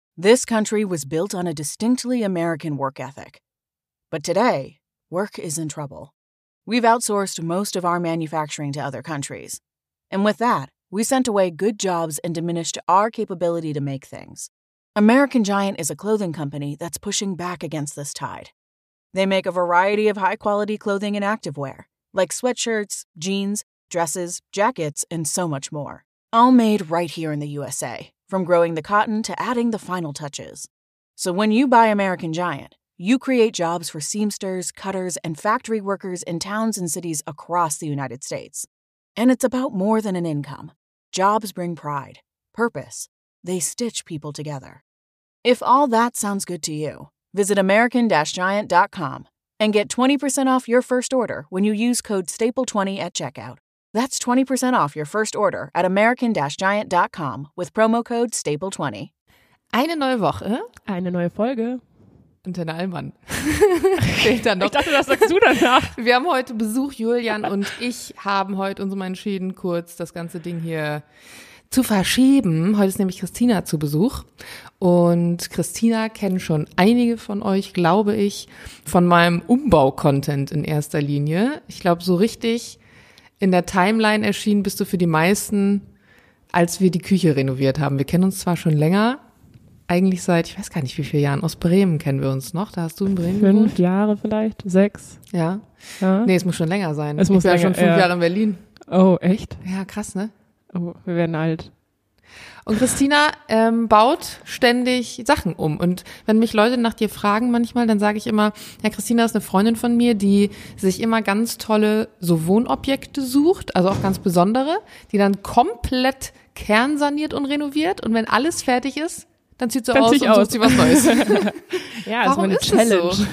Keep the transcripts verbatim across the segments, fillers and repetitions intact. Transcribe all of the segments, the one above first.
This country was built on a distinctly American work ethic. But today, work is in trouble. We've outsourced most of our manufacturing to other countries. And with that, we sent away good jobs and diminished our capability to make things. American Giant is a clothing company that's pushing back against this tide. They make a variety of high-quality clothing and activewear, like sweatshirts, jeans, dresses, jackets, and so much more. All made right here in the U S A, from growing the cotton to adding the final touches. So when you buy American Giant, you create jobs for seamsters, cutters, and factory workers in towns and cities across the United States. And it's about more than an income. Jobs bring pride, purpose. They stitch people together. If all that sounds good to you, visit American Giant dot com and get twenty percent off your first order when you use code staple twenty at checkout. That's twenty percent off your first order at American Giant dot com with promo code staple twenty. Eine neue Woche. Eine neue Folge. Und Tenne Allmann. Ich dachte, das sagst du danach. Wir haben heute Besuch, Julian und ich haben heute uns entschieden, kurz das ganze Ding hier zu verschieben. Heute ist nämlich Christina zu Besuch. Und Christina kennen schon einige von euch, glaube ich, von meinem Umbau-Content in erster Linie. Ich glaube, so richtig in der Timeline erschienen bist du für die meisten, als wir die Küche renoviert haben. Wir kennen uns zwar schon länger, eigentlich seit, ich weiß gar nicht wie viele Jahren, aus Bremen kennen wir uns noch. Da hast du in Bremen gewohnt? Fünf Jahre vielleicht, sechs. Ja. ja. Nee, es muss schon länger sein. Es ich muss bin ja länger, schon fünf ja. Jahre in Berlin. Oh, echt? Ja, krass, ne? Oh, wir werden alt. Und Christina ähm, baut ständig Sachen um. Und wenn mich Leute nach dir fragen manchmal, dann sage ich immer, ja, Christina ist eine Freundin von mir, die sich immer ganz tolle so Wohnobjekte sucht, also auch ganz besondere, die dann komplett kernsaniert und renoviert. Und wenn alles fertig ist, dann zieht sie dann aus und aus. sucht sie was Neues. Ja, also meine Challenge. So?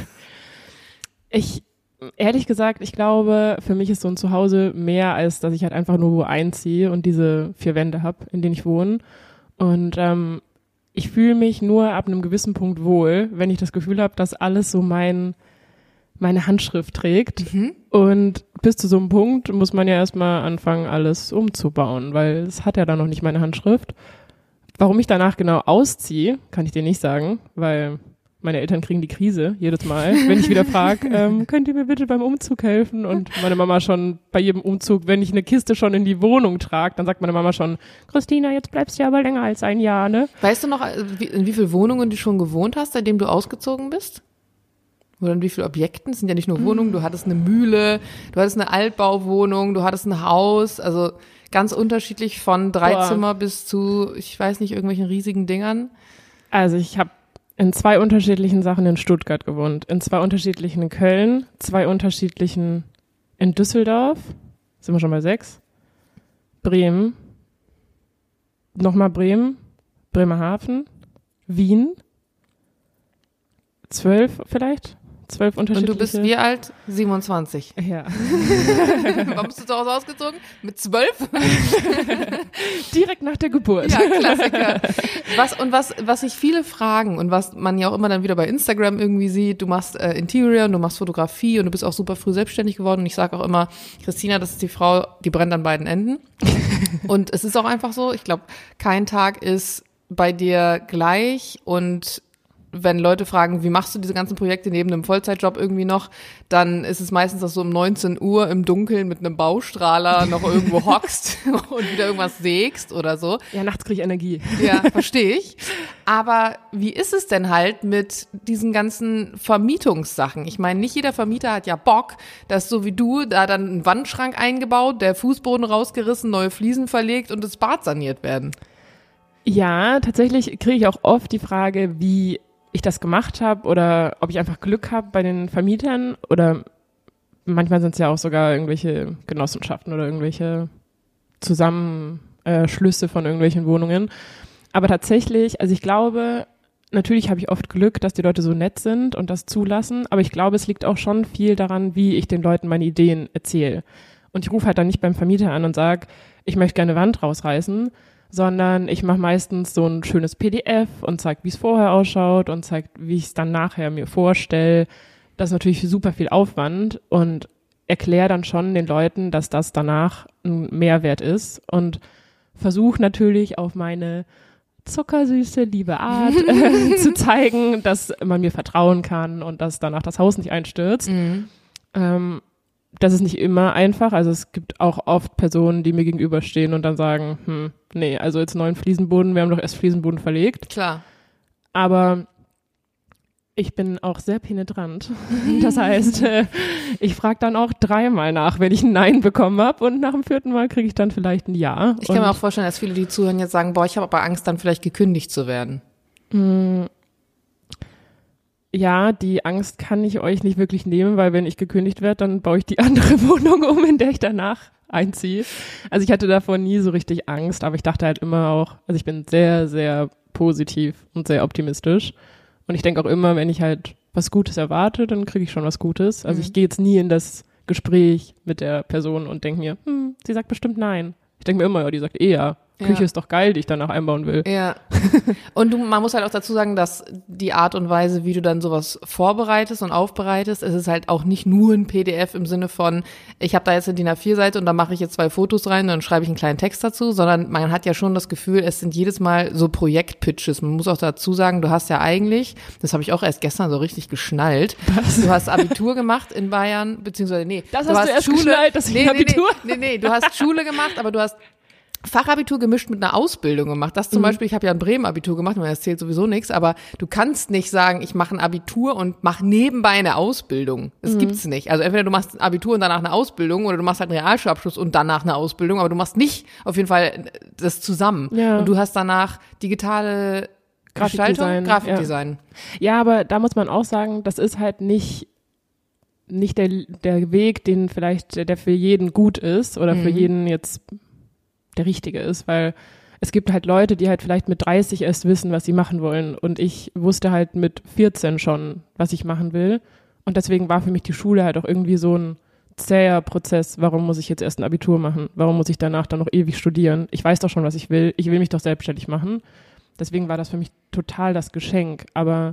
Ich, ehrlich gesagt, ich glaube, für mich ist so ein Zuhause mehr, als dass ich halt einfach nur wo einziehe und diese vier Wände habe, in denen ich wohne. Und ähm, ich fühle mich nur ab einem gewissen Punkt wohl, wenn ich das Gefühl habe, dass alles so mein meine Handschrift trägt. Mhm. Und bis zu so einem Punkt muss man ja erstmal anfangen, alles umzubauen, weil es hat ja dann noch nicht meine Handschrift. Warum ich danach genau ausziehe, kann ich dir nicht sagen, weil meine Eltern kriegen die Krise jedes Mal, wenn ich wieder frage, ähm, könnt ihr mir bitte beim Umzug helfen? Und meine Mama schon bei jedem Umzug, wenn ich eine Kiste schon in die Wohnung trage, dann sagt meine Mama schon, Christina, jetzt bleibst du ja aber länger als ein Jahr, ne? Weißt du noch, in wie vielen Wohnungen du schon gewohnt hast, seitdem du ausgezogen bist? Oder in wie vielen Objekten? Es sind ja nicht nur Wohnungen, du hattest eine Mühle, du hattest eine Altbauwohnung, du hattest ein Haus, also ganz unterschiedlich von drei Boah. Zimmer bis zu, ich weiß nicht, irgendwelchen riesigen Dingern. Also ich habe in zwei unterschiedlichen Sachen in Stuttgart gewohnt, in zwei unterschiedlichen in Köln, zwei unterschiedlichen in Düsseldorf, sind wir schon bei sechs, Bremen, nochmal Bremen, Bremerhaven, Wien, zwölf vielleicht, zwölf unterschiedliche. Und du bist wie alt? siebenundzwanzig. Ja. Warum bist du zu Hause ausgezogen? Mit zwölf? Direkt nach der Geburt. Ja, Klassiker. Was, und was, was sich viele fragen und was man ja auch immer dann wieder bei Instagram irgendwie sieht, du machst äh, Interior und du machst Fotografie und du bist auch super früh selbstständig geworden und ich sage auch immer, Christina, das ist die Frau, die brennt an beiden Enden. Und es ist auch einfach so, ich glaube, kein Tag ist bei dir gleich und wenn Leute fragen, wie machst du diese ganzen Projekte neben einem Vollzeitjob irgendwie noch, dann ist es meistens, dass du um neunzehn Uhr im Dunkeln mit einem Baustrahler noch irgendwo hockst und wieder irgendwas sägst oder so. Ja, nachts kriege ich Energie. Ja, verstehe ich. Aber wie ist es denn halt mit diesen ganzen Vermietungssachen? Ich meine, nicht jeder Vermieter hat ja Bock, dass so wie du da dann ein Wandschrank eingebaut, der Fußboden rausgerissen, neue Fliesen verlegt und das Bad saniert werden. Ja, tatsächlich kriege ich auch oft die Frage, wie ich das gemacht habe oder ob ich einfach Glück habe bei den Vermietern oder manchmal sind es ja auch sogar irgendwelche Genossenschaften oder irgendwelche Zusammenschlüsse von irgendwelchen Wohnungen. Aber tatsächlich, also ich glaube, natürlich habe ich oft Glück, dass die Leute so nett sind und das zulassen, aber ich glaube, es liegt auch schon viel daran, wie ich den Leuten meine Ideen erzähle. Und ich rufe halt dann nicht beim Vermieter an und sage, ich möchte gerne eine Wand rausreißen, sondern ich mache meistens so ein schönes P D F und zeige, wie es vorher ausschaut und zeige, wie ich es dann nachher mir vorstelle. Das ist natürlich super viel Aufwand und erkläre dann schon den Leuten, dass das danach ein Mehrwert ist und versuche natürlich auf meine zuckersüße, liebe Art äh, zu zeigen, dass man mir vertrauen kann und dass danach das Haus nicht einstürzt. Mhm. Ähm, das ist nicht immer einfach. Also es gibt auch oft Personen, die mir gegenüberstehen und dann sagen, hm, nee, also jetzt neuen Fliesenboden, wir haben doch erst Fliesenboden verlegt. Klar. Aber ich bin auch sehr penetrant. Das heißt, äh, ich frage dann auch dreimal nach, wenn ich ein Nein bekommen habe und nach dem vierten Mal kriege ich dann vielleicht ein Ja. Ich kann und mir auch vorstellen, dass viele, die zuhören, jetzt sagen, boah, ich habe aber Angst, dann vielleicht gekündigt zu werden. Mh, ja, die Angst kann ich euch nicht wirklich nehmen, weil wenn ich gekündigt werde, dann baue ich die andere Wohnung um, in der ich danach einziehe. Also ich hatte davor nie so richtig Angst, aber ich dachte halt immer auch, also ich bin sehr, sehr positiv und sehr optimistisch. Und ich denke auch immer, wenn ich halt was Gutes erwarte, dann kriege ich schon was Gutes. Also Mhm. ich gehe jetzt nie in das Gespräch mit der Person und denke mir, hm, sie sagt bestimmt nein. Ich denke mir immer, ja, die sagt eh ja. Küche Ja. ist doch geil, die ich danach einbauen will. Ja. Und du, man muss halt auch dazu sagen, dass die Art und Weise, wie du dann sowas vorbereitest und aufbereitest, es ist halt auch nicht nur ein P D F im Sinne von, ich habe da jetzt eine D I N A vier Seite und da mache ich jetzt zwei Fotos rein und dann schreibe ich einen kleinen Text dazu, sondern man hat ja schon das Gefühl, es sind jedes Mal so Projektpitches. Man muss auch dazu sagen, du hast ja eigentlich, das habe ich auch erst gestern so richtig geschnallt, Was? du hast Abitur gemacht in Bayern, beziehungsweise nee. Das du hast du erst geschnallt, dass ich nee, ein Abitur nee, nee, nee, nee, du hast Schule gemacht, aber du hast Fachabitur gemischt mit einer Ausbildung gemacht. Das zum mhm. Beispiel, ich habe ja ein Bremen-Abitur gemacht, das zählt sowieso nichts, aber du kannst nicht sagen, ich mache ein Abitur und mache nebenbei eine Ausbildung. Das mhm. gibt's nicht. Also entweder du machst ein Abitur und danach eine Ausbildung oder du machst halt einen Realschulabschluss und danach eine Ausbildung, aber du machst nicht auf jeden Fall das zusammen. Ja. Und du hast danach digitale Grafikdesign, Gestaltung, Grafikdesign. Ja. ja, aber da muss man auch sagen, das ist halt nicht nicht der der Weg, den vielleicht der für jeden gut ist oder mhm. für jeden jetzt der richtige ist, weil es gibt halt Leute, die halt vielleicht mit dreißig erst wissen, was sie machen wollen und ich wusste halt mit vierzehn schon, was ich machen will und deswegen war für mich die Schule halt auch irgendwie so ein zäher Prozess. Warum muss ich jetzt erst ein Abitur machen? Warum muss ich danach dann noch ewig studieren? Ich weiß doch schon, was ich will. Ich will mich doch selbstständig machen. Deswegen war das für mich total das Geschenk, aber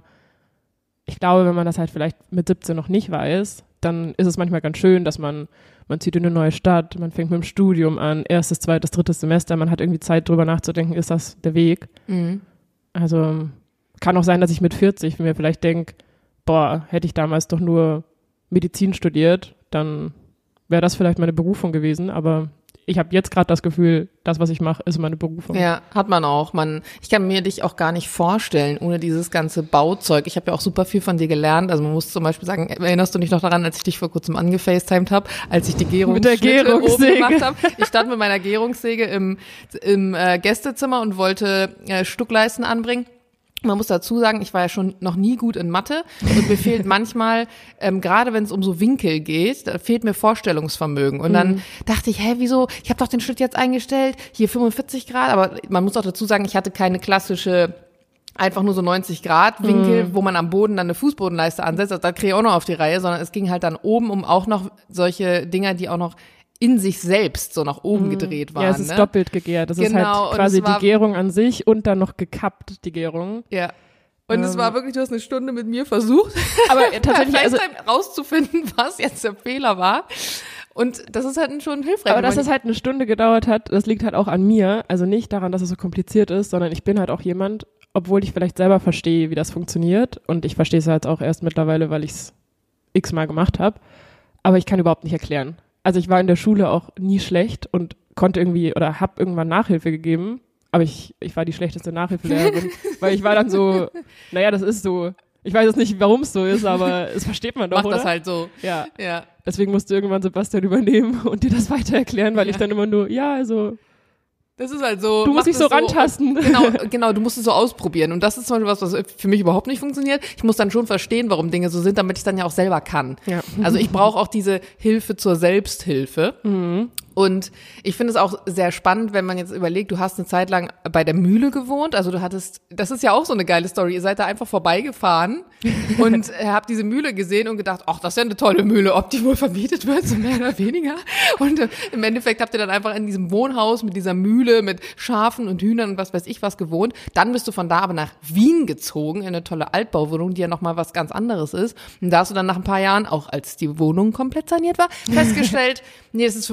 ich glaube, wenn man das halt vielleicht mit siebzehn noch nicht weiß, dann ist es manchmal ganz schön, dass man Man zieht in eine neue Stadt, man fängt mit dem Studium an, erstes, zweites, drittes Semester, man hat irgendwie Zeit, drüber nachzudenken, ist das der Weg? Mhm. Also kann auch sein, dass ich mit vierzig mir vielleicht denke, boah, hätte ich damals doch nur Medizin studiert, dann wäre das vielleicht meine Berufung gewesen, aber ich habe jetzt gerade das Gefühl, das, was ich mache, ist meine Berufung. Ja, hat man auch. Man, ich kann mir dich auch gar nicht vorstellen, ohne dieses ganze Bauzeug. Ich habe ja auch super viel von dir gelernt. Also man muss zum Beispiel sagen, erinnerst du dich noch daran, als ich dich vor kurzem angefacetimed habe, als ich die Gärungsschnitte oben gemacht habe? Ich stand mit meiner Gärungssäge im, im äh, Gästezimmer und wollte äh, Stuckleisten anbringen. Man muss dazu sagen, ich war ja schon noch nie gut in Mathe und mir fehlt manchmal, ähm, gerade wenn es um so Winkel geht, da fehlt mir Vorstellungsvermögen. Und dann mhm. dachte ich, hä, wieso? Ich habe doch den Schritt jetzt eingestellt, hier fünfundvierzig Grad, aber man muss auch dazu sagen, ich hatte keine klassische einfach nur so neunzig Grad Winkel, mm. wo man am Boden dann eine Fußbodenleiste ansetzt. Also da kriege ich auch noch auf die Reihe, sondern es ging halt dann oben um auch noch solche Dinger, die auch noch in sich selbst so nach oben mm. gedreht waren. Ja, es ist ne? doppelt gegärt. Das genau, ist halt quasi war, die Gärung an sich und dann noch gekappt, die Gärung. Ja. Und ähm. es war wirklich, du hast eine Stunde mit mir versucht, aber tatsächlich also, rauszufinden, was jetzt der Fehler war. Und das ist halt schon hilfreich. Aber dass es halt eine Stunde gedauert hat, das liegt halt auch an mir. Also nicht daran, dass es so kompliziert ist, sondern ich bin halt auch jemand, obwohl ich vielleicht selber verstehe, wie das funktioniert. Und ich verstehe es halt auch erst mittlerweile, weil ich es x-mal gemacht habe. Aber ich kann überhaupt nicht erklären. Also ich war in der Schule auch nie schlecht und konnte irgendwie oder habe irgendwann Nachhilfe gegeben. Aber ich, ich war die schlechteste Nachhilfelehrerin, weil ich war dann so, naja, das ist so. Ich weiß jetzt nicht, warum es so ist, aber es versteht man doch, Mach oder? das halt so. Ja. ja. Deswegen musste irgendwann Sebastian übernehmen und dir das weiter erklären, weil ja. ich dann immer nur, ja, also das ist halt so. Du musst dich so, so rantasten. Genau, genau, du musst es so ausprobieren. Und das ist zum Beispiel was, was für mich überhaupt nicht funktioniert. Ich muss dann schon verstehen, warum Dinge so sind, damit ich dann ja auch selber kann. Ja. Also ich brauche auch diese Hilfe zur Selbsthilfe. Mhm. Und ich finde es auch sehr spannend, wenn man jetzt überlegt, du hast eine Zeit lang bei der Mühle gewohnt, also du hattest, das ist ja auch so eine geile Story, ihr seid da einfach vorbeigefahren und habt diese Mühle gesehen und gedacht, ach, das ist ja eine tolle Mühle, ob die wohl vermietet wird, so mehr oder weniger. Und äh, im Endeffekt habt ihr dann einfach in diesem Wohnhaus mit dieser Mühle, mit Schafen und Hühnern und was weiß ich was gewohnt. Dann bist du von da aber nach Wien gezogen, in eine tolle Altbauwohnung, die ja nochmal was ganz anderes ist. Und da hast du dann nach ein paar Jahren, auch als die Wohnung komplett saniert war, festgestellt, nee, das ist für meinen Hund jetzt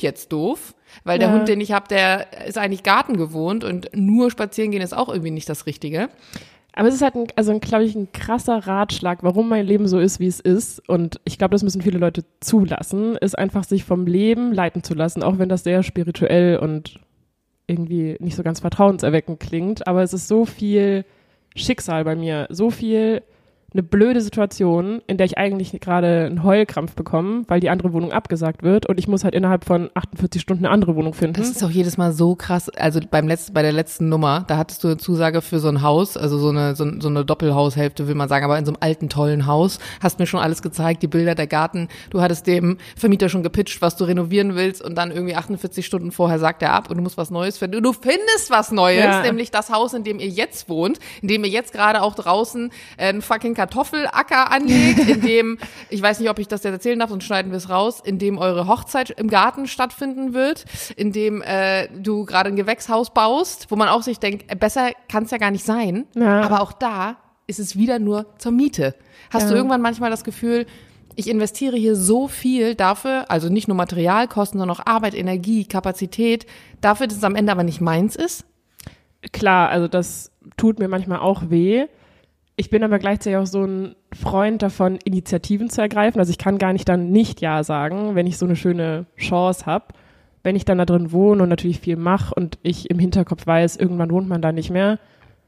jetzt doof, weil der ja. Hund, den ich habe, der ist eigentlich Garten gewohnt und nur spazieren gehen ist auch irgendwie nicht das Richtige. Aber es ist halt, ein, also glaube ich, ein krasser Ratschlag, warum mein Leben so ist, wie es ist. Und ich glaube, das müssen viele Leute zulassen, ist einfach sich vom Leben leiten zu lassen, auch wenn das sehr spirituell und irgendwie nicht so ganz vertrauenserweckend klingt. Aber es ist so viel Schicksal bei mir, so viel eine blöde Situation, in der ich eigentlich gerade einen Heulkrampf bekomme, weil die andere Wohnung abgesagt wird und ich muss halt innerhalb von achtundvierzig Stunden eine andere Wohnung finden. Das ist auch jedes Mal so krass. Also beim letzten, bei der letzten Nummer, da hattest du eine Zusage für so ein Haus, also so eine, so, so eine Doppelhaushälfte, will man sagen, aber in so einem alten, tollen Haus. Hast mir schon alles gezeigt, die Bilder, der Garten. Du hattest dem Vermieter schon gepitcht, was du renovieren willst und dann irgendwie achtundvierzig Stunden vorher sagt er ab und du musst was Neues finden. Und du findest was Neues, ja. nämlich das Haus, in dem ihr jetzt wohnt, in dem ihr jetzt gerade auch draußen äh, ein fucking Kartoffelacker anlegt, in dem, ich weiß nicht, ob ich das jetzt erzählen darf, sonst schneiden wir es raus, in dem eure Hochzeit im Garten stattfinden wird, in dem äh, du gerade ein Gewächshaus baust, wo man auch sich denkt, besser kann es ja gar nicht sein, ja. aber auch da ist es wieder nur zur Miete. Hast ja. du irgendwann manchmal das Gefühl, ich investiere hier so viel dafür, also nicht nur Materialkosten, sondern auch Arbeit, Energie, Kapazität, dafür, dass es am Ende aber nicht meins ist? Klar, also das tut mir manchmal auch weh. Ich bin aber gleichzeitig auch so ein Freund davon, Initiativen zu ergreifen. Also ich kann gar nicht dann nicht Ja sagen, wenn ich so eine schöne Chance habe. Wenn ich dann da drin wohne und natürlich viel mache und ich im Hinterkopf weiß, irgendwann wohnt man da nicht mehr,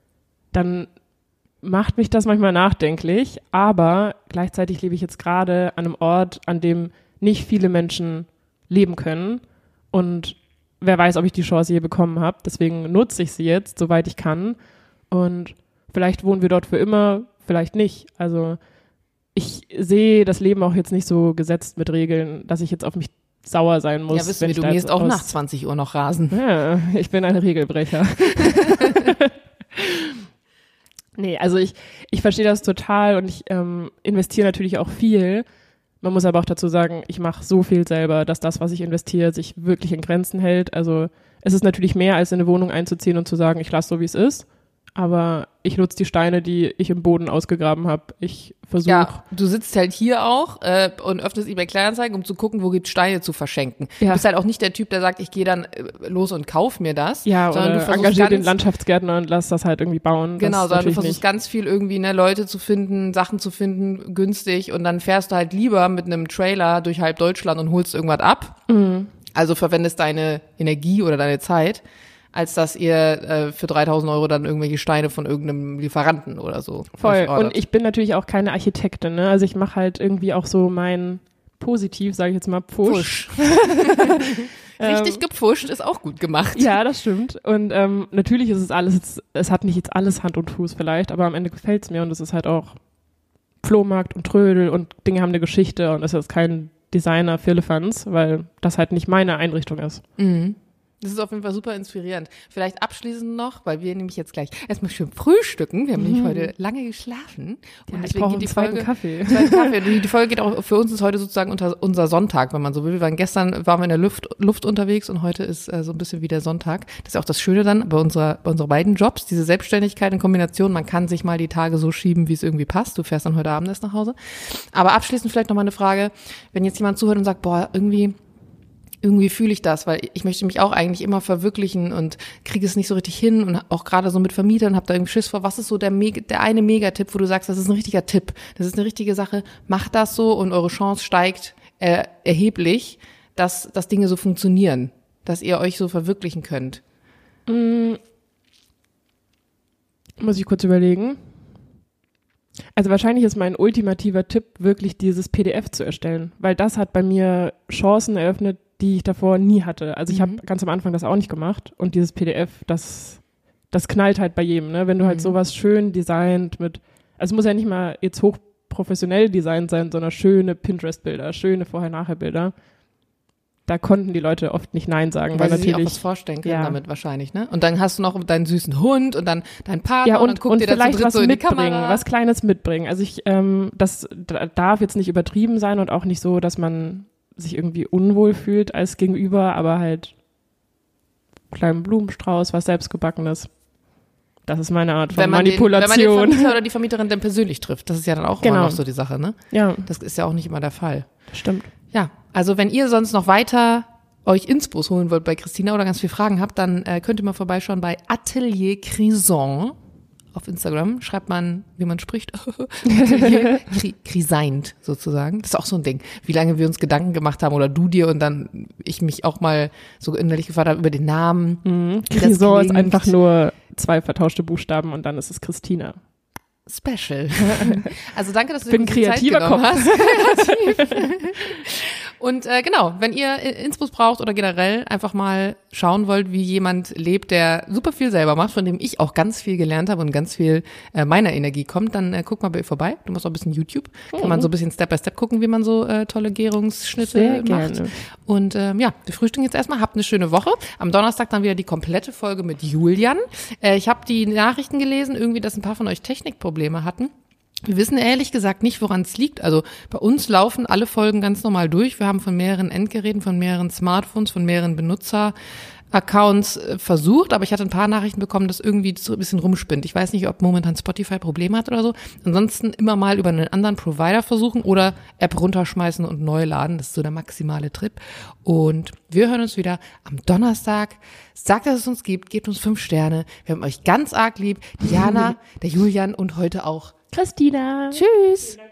dann macht mich das manchmal nachdenklich. Aber gleichzeitig lebe ich jetzt gerade an einem Ort, an dem nicht viele Menschen leben können. Und wer weiß, ob ich die Chance je bekommen habe. Deswegen nutze ich sie jetzt, soweit ich kann. Und vielleicht wohnen wir dort für immer, vielleicht nicht. Also ich sehe das Leben auch jetzt nicht so gesetzt mit Regeln, dass ich jetzt auf mich sauer sein muss. Ja, wissen wir, du gehst auch nach zwanzig Uhr noch rasen. Ja, ich bin ein Regelbrecher. Nee, also ich, ich verstehe das total und ich ähm, investiere natürlich auch viel. Man muss aber auch dazu sagen, ich mache so viel selber, dass das, was ich investiere, sich wirklich in Grenzen hält. Also es ist natürlich mehr, als in eine Wohnung einzuziehen und zu sagen, ich lasse so, wie es ist. Aber ich nutze die Steine, die ich im Boden ausgegraben habe. Ich versuche. Ja, du sitzt halt hier auch äh, und öffnest eBay Kleinanzeigen, um zu gucken, wo gibt's Steine zu verschenken. Ja. Du bist halt auch nicht der Typ, der sagt, ich gehe dann äh, los und kauf mir das. Ja, sondern oder du engagier den Landschaftsgärtner und lass das halt irgendwie bauen. Genau, sondern du versuchst nicht. ganz viel irgendwie, ne, Leute zu finden, Sachen zu finden, günstig und dann fährst du halt lieber mit einem Trailer durch halb Deutschland und holst irgendwas ab. Mhm. Also verwendest deine Energie oder deine Zeit, als dass ihr äh, für dreitausend Euro dann irgendwelche Steine von irgendeinem Lieferanten oder so. Voll. Und ich bin natürlich auch keine Architektin, ne? Also ich mache halt irgendwie auch so mein positiv, sage ich jetzt mal, Push. Push. Richtig gepusht, ist auch gut gemacht. Ja, das stimmt. Und ähm, natürlich ist es alles, es hat nicht jetzt alles Hand und Fuß vielleicht, aber am Ende gefällt es mir und es ist halt auch Flohmarkt und Trödel und Dinge haben eine Geschichte und es ist kein Designer Firlefanz, weil das halt nicht meine Einrichtung ist. Mhm. Das ist auf jeden Fall super inspirierend. Vielleicht abschließend noch, weil wir nämlich jetzt gleich erstmal schön frühstücken. Wir haben mhm. nämlich heute lange geschlafen. Und ja, deswegen geht die zweiten Folge, Kaffee. Zweiten Kaffee. Die, die Folge geht auch, für uns ist heute sozusagen unter, unser Sonntag, wenn man so will. Wir waren gestern, waren wir in der Luft, Luft unterwegs und heute ist äh, so ein bisschen wie der Sonntag. Das ist auch das Schöne dann bei unserer, bei unseren beiden Jobs, diese Selbstständigkeit in Kombination. Man kann sich mal die Tage so schieben, wie es irgendwie passt. Du fährst dann heute Abend erst nach Hause. Aber abschließend vielleicht noch mal eine Frage. Wenn jetzt jemand zuhört und sagt, boah, irgendwie, Irgendwie fühle ich das, weil ich möchte mich auch eigentlich immer verwirklichen und kriege es nicht so richtig hin und auch gerade so mit Vermietern habe da irgendwie Schiss vor. Was ist so der, Meg- der eine Megatipp, wo du sagst, das ist ein richtiger Tipp, das ist eine richtige Sache, macht das so und eure Chance steigt äh, erheblich, dass, dass Dinge so funktionieren, dass ihr euch so verwirklichen könnt? Mm. Muss ich kurz überlegen. Also wahrscheinlich ist mein ultimativer Tipp wirklich dieses P D F zu erstellen, weil das hat bei mir Chancen eröffnet, die ich davor nie hatte. Also ich mhm. habe ganz am Anfang das auch nicht gemacht und dieses P D F, das, das knallt halt bei jedem, ne? Wenn du halt mhm. sowas schön designt mit, also es muss ja nicht mal jetzt hochprofessionell designt sein, sondern schöne Pinterest-Bilder, schöne Vorher-Nachher-Bilder. Da konnten die Leute oft nicht Nein sagen, weil, weil sie natürlich sich auch was vorstellen können ja. damit wahrscheinlich, ne? Und dann hast du noch deinen süßen Hund und dann deinen Partner ja, und, und dann guckt und ihr da vielleicht zu dritt was so in die mitbringen, Kamera. was Kleines mitbringen. Also ich, ähm, das d- darf jetzt nicht übertrieben sein und auch nicht so, dass man sich irgendwie unwohl fühlt als Gegenüber, aber halt kleinen Blumenstrauß, was selbstgebackenes. Das ist meine Art von wenn man Manipulation. Den, wenn man den Vermieter oder die Vermieterin dann persönlich trifft, das ist ja dann auch genau. immer noch so die Sache, ne? Ja. Das ist ja auch nicht immer der Fall. Stimmt. Ja, also wenn ihr sonst noch weiter euch Inspos holen wollt bei Christina oder ganz viele Fragen habt, dann äh, könnt ihr mal vorbeischauen bei Atelier Crison auf Instagram. Schreibt man, wie man spricht, Atelier Criseint sozusagen. Das ist auch so ein Ding, wie lange wir uns Gedanken gemacht haben oder du dir und dann ich mich auch mal so innerlich gefragt habe über den Namen. Mhm. Crison ist einfach nur zwei vertauschte Buchstaben und dann ist es Christina. Special. Also danke, dass du dir die Zeit genommen hast. Und äh, genau, wenn ihr Inspos braucht oder generell einfach mal schauen wollt, wie jemand lebt, der super viel selber macht, von dem ich auch ganz viel gelernt habe und ganz viel äh, meiner Energie kommt, dann äh, guck mal bei ihr vorbei. Du machst auch ein bisschen YouTube. Mhm. Kann man so ein bisschen Step by Step gucken, wie man so äh, tolle Gärungsschnitte Sehr macht. Gerne. Und ähm, ja, wir frühstücken jetzt erstmal. Habt eine schöne Woche. Am Donnerstag dann wieder die komplette Folge mit Julian. Äh, ich habe die Nachrichten gelesen, irgendwie, dass ein paar von euch Technikprobleme hatten. Wir wissen ehrlich gesagt nicht, woran es liegt. Also bei uns laufen alle Folgen ganz normal durch. Wir haben von mehreren Endgeräten, von mehreren Smartphones, von mehreren Benutzer-Accounts äh, versucht, aber ich hatte ein paar Nachrichten bekommen, dass irgendwie so ein bisschen rumspinnt. Ich weiß nicht, ob momentan Spotify Probleme hat oder so. Ansonsten immer mal über einen anderen Provider versuchen oder App runterschmeißen und neu laden. Das ist so der maximale Trip. Und wir hören uns wieder am Donnerstag. Sagt, dass es uns gibt, gebt uns fünf Sterne. Wir haben euch ganz arg lieb. Diana, der Julian und heute auch Christina. Tschüss.